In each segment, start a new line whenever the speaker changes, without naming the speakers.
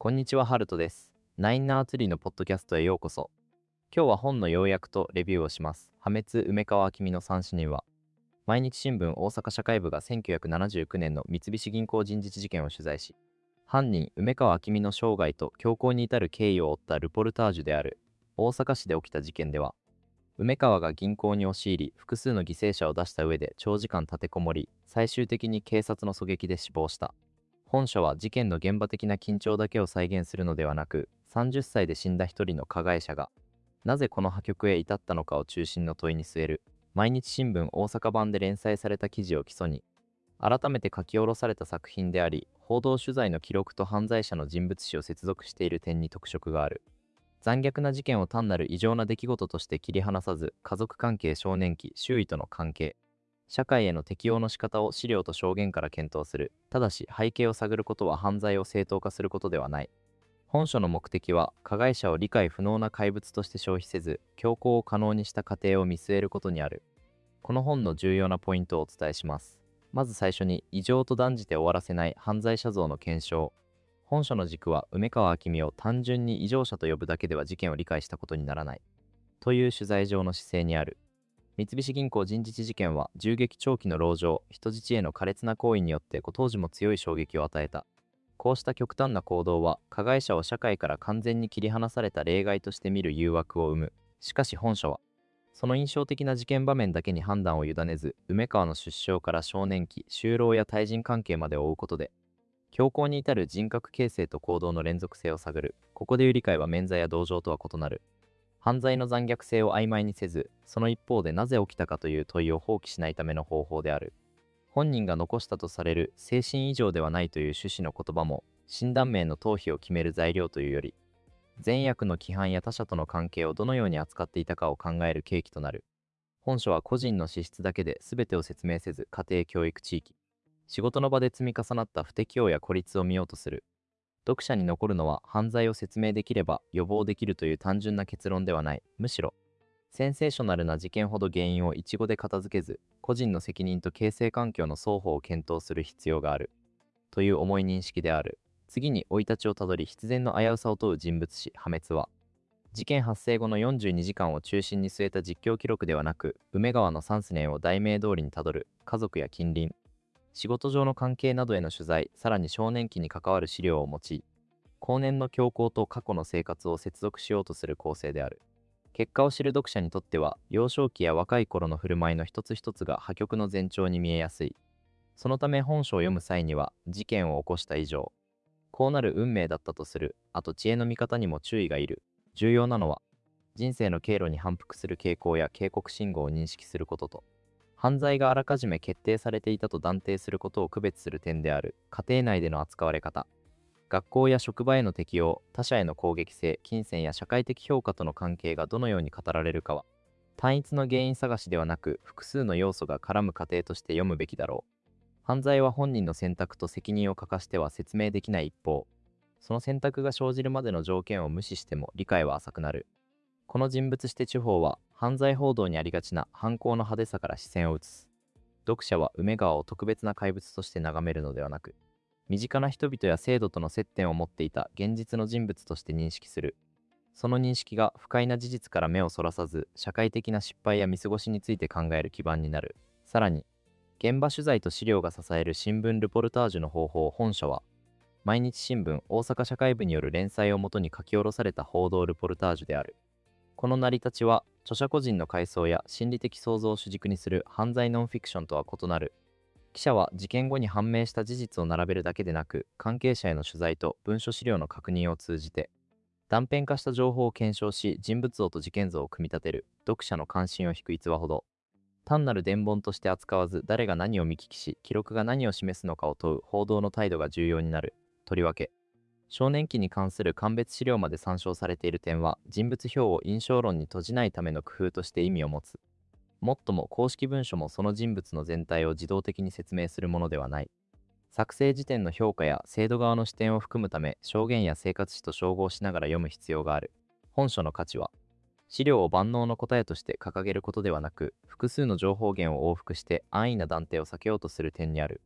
こんにちは、ハルトです。ナインナーツリーのポッドキャストへようこそ。今日は本の要約とレビューをします。破滅梅川明美の三死人は、毎日新聞大阪社会部が1979年の三菱銀行人質事件を取材し、犯人梅川明美の生涯と凶行に至る経緯を追ったルポルタージュである。大阪市で起きた事件では、梅川が銀行に押し入り、複数の犠牲者を出した上で長時間立てこもり、最終的に警察の狙撃で死亡した。本書は事件の現場的な緊張だけを再現するのではなく、30歳で死んだ一人の加害者が、なぜこの破局へ至ったのかを中心の問いに据える、毎日新聞大阪版で連載された記事を基礎に、改めて書き下ろされた作品であり、報道取材の記録と犯罪者の人物史を接続している点に特色がある。残虐な事件を単なる異常な出来事として切り離さず、家族関係、少年期、周囲との関係、社会への適応の仕方を資料と証言から検討する。ただし、背景を探ることは犯罪を正当化することではない。本書の目的は、加害者を理解不能な怪物として消費せず、強行を可能にした過程を見据えることにある。この本の重要なポイントをお伝えします。まず最初に、異常と断じて終わらせない犯罪者像の検証。本書の軸は、梅川明美を単純に異常者と呼ぶだけでは事件を理解したことにならない。という取材上の姿勢にある。三菱銀行人質事件は銃撃長期の籠城、人質への苛烈な行為によって当時も強い衝撃を与えた。こうした極端な行動は加害者を社会から完全に切り離された例外として見る誘惑を生む。しかし本書は、その印象的な事件場面だけに判断を委ねず、梅川の出生から少年期、就労や対人関係までを追うことで、強行に至る人格形成と行動の連続性を探る。ここでいう理解は免罪や同情とは異なる。犯罪の残虐性を曖昧にせず、その一方でなぜ起きたかという問いを放棄しないための方法である。本人が残したとされる精神異常ではないという趣旨の言葉も、診断名の逃避を決める材料というより、善悪の規範や他者との関係をどのように扱っていたかを考える契機となる。本書は個人の資質だけで全てを説明せず、家庭教育地域、仕事の場で積み重なった不適応や孤立を見ようとする。読者に残るのは犯罪を説明できれば予防できるという単純な結論ではない。むしろ、センセーショナルな事件ほど原因を一語で片付けず、個人の責任と形成環境の双方を検討する必要がある。という重い認識である。次に生い立ちをたどり必然の危うさを問う人物史、破滅は、事件発生後の42時間を中心に据えた実況記録ではなく、梅川の3年を題名通りにたどる家族や近隣、仕事上の関係などへの取材、さらに少年期に関わる資料を用い、後年の強行と過去の生活を接続しようとする構成である。結果を知る読者にとっては、幼少期や若い頃の振る舞いの一つ一つが破局の前兆に見えやすい。そのため本書を読む際には、事件を起こした以上、こうなる運命だったとする、あと知恵の見方にも注意がいる。重要なのは、人生の経路に反復する傾向や警告信号を認識することと、犯罪があらかじめ決定されていたと断定することを区別する点である。家庭内での扱われ方、学校や職場への適応、他者への攻撃性、金銭や社会的評価との関係がどのように語られるかは、単一の原因探しではなく、複数の要素が絡む過程として読むべきだろう。犯罪は本人の選択と責任を欠かしては説明できない一方、その選択が生じるまでの条件を無視しても理解は浅くなる。この人物史手法は、犯罪報道にありがちな犯行の派手さから視線を移す。読者は梅川を特別な怪物として眺めるのではなく、身近な人々や制度との接点を持っていた現実の人物として認識する。その認識が不快な事実から目をそらさず、社会的な失敗や見過ごしについて考える基盤になる。さらに、現場取材と資料が支える新聞ルポルタージュの方法。本書は、毎日新聞大阪社会部による連載をもとに書き下ろされた報道ルポルタージュである。この成り立ちは、著者個人の回想や心理的想像を主軸にする犯罪ノンフィクションとは異なる。記者は事件後に判明した事実を並べるだけでなく、関係者への取材と文書資料の確認を通じて、断片化した情報を検証し、人物像と事件像を組み立てる。読者の関心を引く逸話ほど、単なる伝聞として扱わず、誰が何を見聞きし、記録が何を示すのかを問う報道の態度が重要になる。とりわけ、少年期に関する鑑別資料まで参照されている点は、人物評を印象論に閉じないための工夫として意味を持つ。もっとも公式文書もその人物の全体を自動的に説明するものではない。作成時点の評価や制度側の視点を含むため、証言や生活史と照合しながら読む必要がある。本書の価値は、資料を万能の答えとして掲げることではなく、複数の情報源を往復して安易な断定を避けようとする点にある。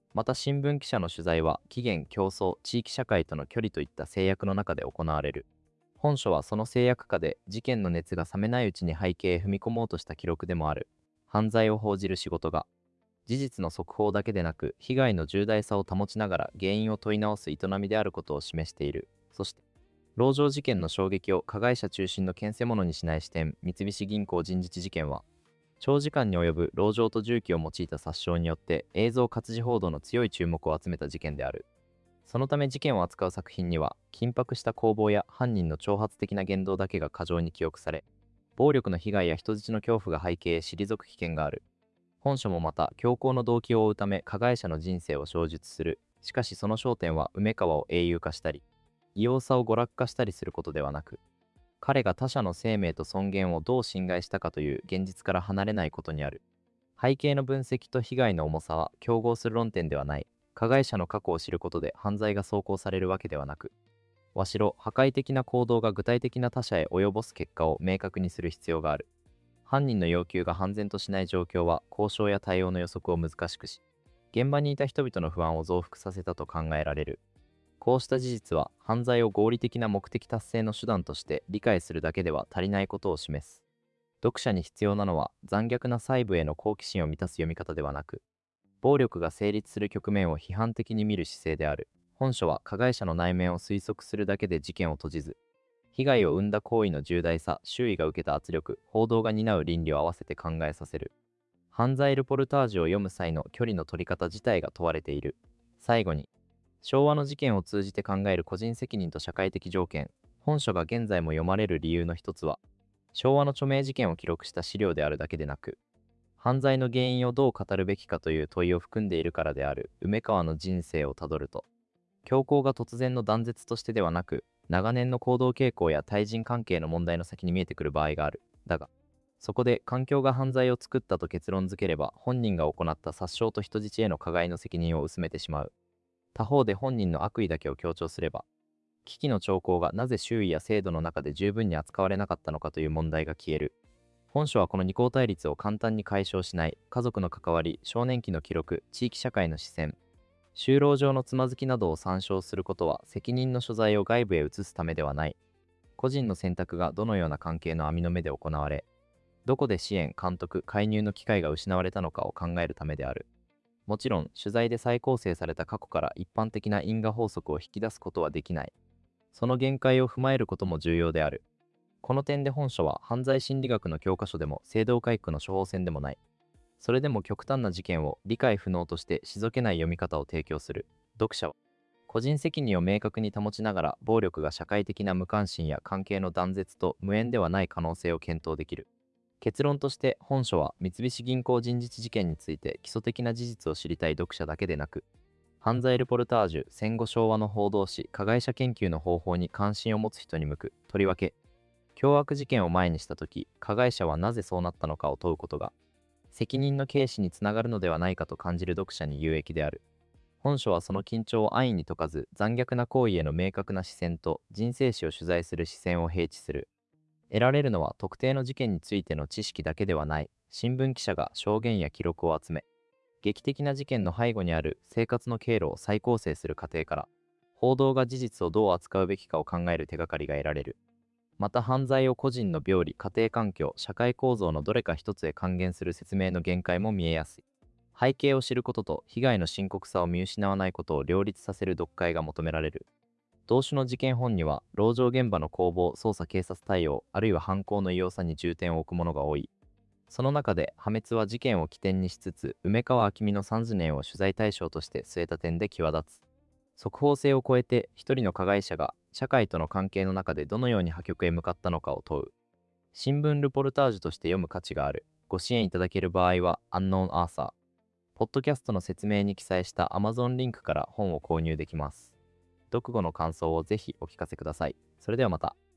また新聞記者の取材は期限、競争、地域社会との距離といった制約の中で行われる。本書はその制約下で事件の熱が冷めないうちに背景へ踏み込もうとした記録でもある。犯罪を報じる仕事が、事実の速報だけでなく被害の重大さを保ちながら原因を問い直す営みであることを示している。そして、籠城事件の衝撃を加害者中心の牽制者にしない視点、三菱銀行人質事件は、長時間に及ぶ籠城と銃器を用いた殺傷によって映像活字報道の強い注目を集めた事件である。そのため事件を扱う作品には緊迫した攻防や犯人の挑発的な言動だけが過剰に記憶され、暴力の被害や人質の恐怖が背景へ退く危険がある。本書もまた強行の動機を追うため加害者の人生を詳述する。しかしその焦点は梅川を英雄化したり異様さを娯楽化したりすることではなく、彼が他者の生命と尊厳をどう侵害したかという現実から離れないことにある。背景の分析と被害の重さは競合する論点ではない。加害者の過去を知ることで犯罪が走行されるわけではなく、破壊的な行動が具体的な他者へ及ぼす結果を明確にする必要がある。犯人の要求が判然としない状況は交渉や対応の予測を難しくし、現場にいた人々の不安を増幅させたと考えられる。こうした事実は犯罪を合理的な目的達成の手段として理解するだけでは足りないことを示す。読者に必要なのは残虐な細部への好奇心を満たす読み方ではなく、暴力が成立する局面を批判的に見る姿勢である。本書は加害者の内面を推測するだけで事件を閉じず、被害を生んだ行為の重大さ、周囲が受けた圧力、報道が担う倫理を合わせて考えさせる。犯罪ルポルタージュを読む際の距離の取り方自体が問われている。最後に、昭和の事件を通じて考える個人責任と社会的条件。本書が現在も読まれる理由の一つは、昭和の著名事件を記録した資料であるだけでなく、犯罪の原因をどう語るべきかという問いを含んでいるからである。梅川の人生をたどると、凶行が突然の断絶としてではなく、長年の行動傾向や対人関係の問題の先に見えてくる場合がある。だが、そこで環境が犯罪を作ったと結論付ければ、本人が行った殺傷と人質への加害の責任を薄めてしまう。他方で本人の悪意だけを強調すれば、危機の兆候がなぜ周囲や制度の中で十分に扱われなかったのかという問題が消える。本書はこの二項対立を簡単に解消しない。家族の関わり、少年期の記録、地域社会の視線、就労上のつまずきなどを参照することは責任の所在を外部へ移すためではない。個人の選択がどのような関係の網の目で行われ、どこで支援、監督、介入の機会が失われたのかを考えるためである。もちろん、取材で再構成された過去から一般的な因果法則を引き出すことはできない。その限界を踏まえることも重要である。この点で本書は犯罪心理学の教科書でも正道回復の処方箋でもない。それでも極端な事件を理解不能として退けない読み方を提供する。読者は個人責任を明確に保ちながら暴力が社会的な無関心や関係の断絶と無縁ではない可能性を検討できる。結論として本書は三菱銀行人質事件について基礎的な事実を知りたい読者だけでなく、犯罪ルポルタージュ、戦後昭和の報道史、加害者研究の方法に関心を持つ人に向く。とりわけ、凶悪事件を前にしたとき、加害者はなぜそうなったのかを問うことが、責任の軽視につながるのではないかと感じる読者に有益である。本書はその緊張を安易に解かず、残虐な行為への明確な視線と人生史を取材する視線を併置する。得られるのは特定の事件についての知識だけではない。新聞記者が証言や記録を集め、劇的な事件の背後にある生活の経路を再構成する過程から、報道が事実をどう扱うべきかを考える手がかりが得られる。また犯罪を個人の病理、家庭環境、社会構造のどれか一つへ還元する説明の限界も見えやすい。背景を知ることと被害の深刻さを見失わないことを両立させる読解が求められる。同種の事件本には、籠城現場の攻防、捜査警察対応、あるいは犯行の異様さに重点を置くものが多い。その中で、破滅は事件を起点にしつつ、梅川明美の30年を取材対象として据えた点で際立つ。速報性を超えて、一人の加害者が社会との関係の中でどのように破局へ向かったのかを問う。新聞ルポルタージュとして読む価値がある。ご支援いただける場合は、Unknown Arthur。ポッドキャストの説明に記載した Amazon リンクから本を購入できます。読後の感想をぜひお聞かせください。それではまた。